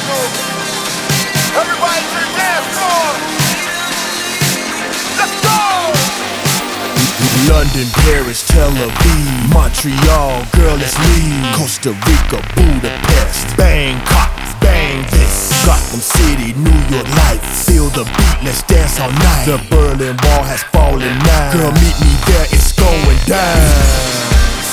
international. Everybody to the dance floor. Let's go! London, Paris, Tel Aviv, Montreal, girl, let's leave. Costa Rica, Budapest, Bangkok, bang this. Gotham City, New York lights. Feel the beat, let's dance all night. The Berlin Wall has fallen now. Girl, meet me there, it's going down.